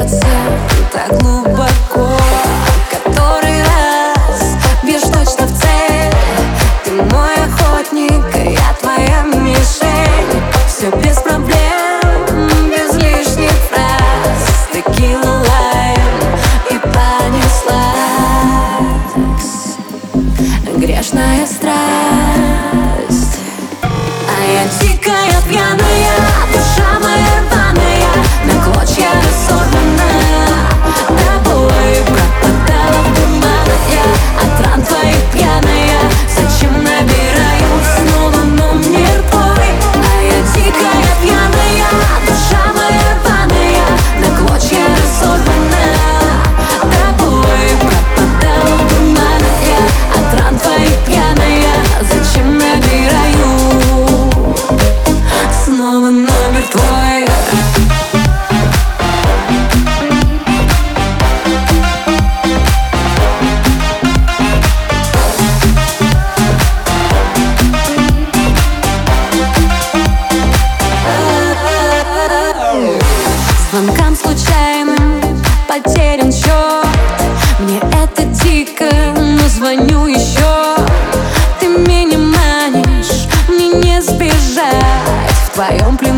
сердце так глубоко. Который раз бьешь точно в цель. Ты мой охотник, я твоя мишень. Все без проблем, без лишних фраз. Текила, лайм и понеслась. Грешная страсть. А я дикая, пьяная, душа моя рваная, на клочья разорванная. Тобой пропадала в туманах я, от ран твоих пьяная. Зачем набираю снова номер твой? А я дикая, пьяная, душа моя рваная, на клочья разорванная. Тобой пропадала в туманах я, от ран твоих пьяная. Зачем набираю снова номер твой? Звонкам случайным потерян счет. Мне это дико, но звоню еще. Ты меня манишь, мне не сбежать. В твоем плече